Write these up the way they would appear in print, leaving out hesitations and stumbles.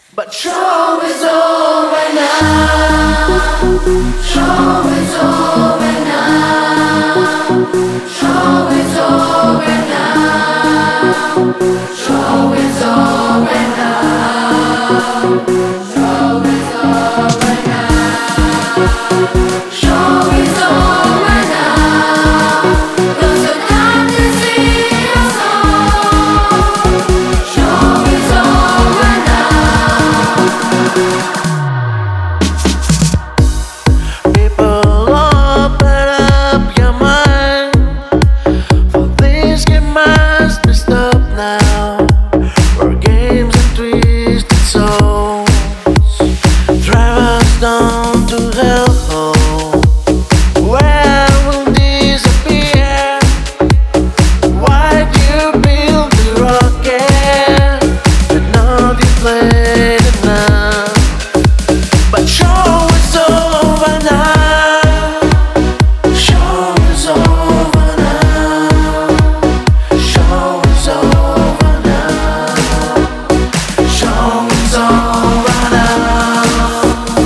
But show is over now. Show is over now. Show is over now. Show is over now. Show is over now. Show is over now. Those who come to see us all. Show is over now. People, open up your mind, for this game must be stopped now. For games and twisted souls drive us down to hellhole, where we'll disappear. Why do you build the rocket but not you played enough? But show is over now. Show is over now. Show is over now. Show is over now.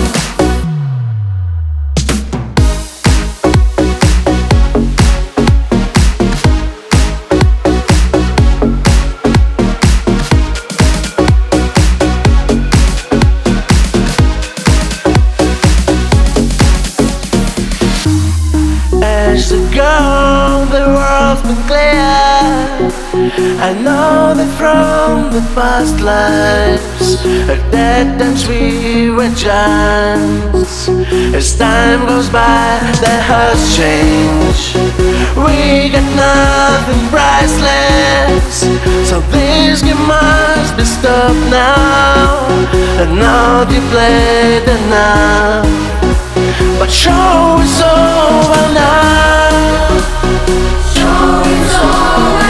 As to go, the world's been clear. I know that from the past lives, at that times we were giants. As time goes by, the hearts change. We got nothing priceless, so this game must be stopped now. And now you played enough. But show is over now. Show is over